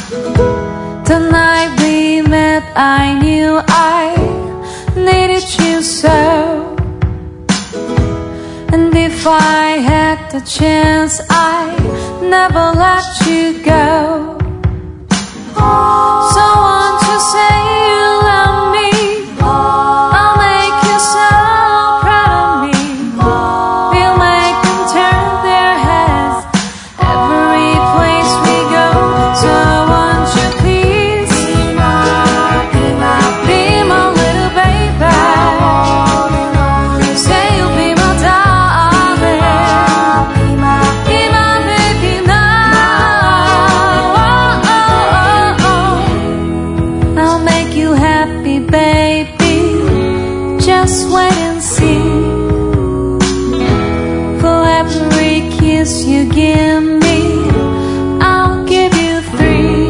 The night we met, I knew I needed you so. And if I had the chance, I'd never let you go. So won't you say you love me? I'll make you so proud of me. We'll make them turn their heads every place we go. So won't you please be my little baby? Say you'll be my darling, be my baby now. I'll make you happy, baby. Just wait and see. For every kiss you give me, I'll give you 3.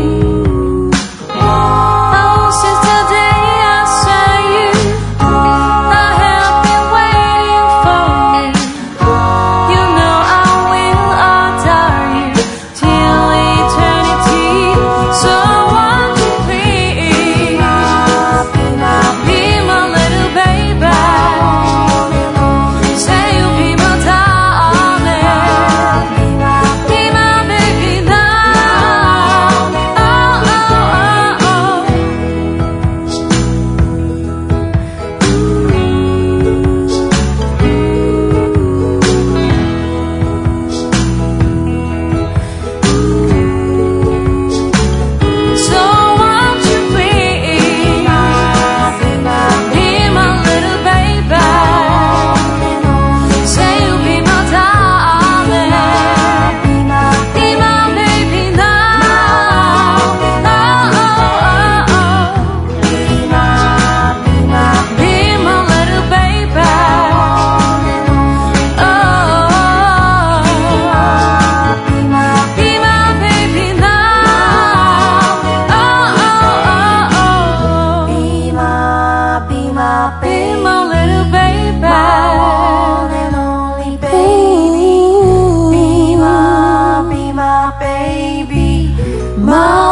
Oh, since the day I saw you, I have been waiting for you. You know I will adore you till eternity. So won't you please be my little baby? Say you'll be my darling, be my baby now. Oh, oh, oh, So won't you please be my little baby? Say you'll be my darling, be my baby now. Oh, oh, oh, be my little baby. Oh, be my baby now. Oh, be my little baby. And only baby. Be my baby. My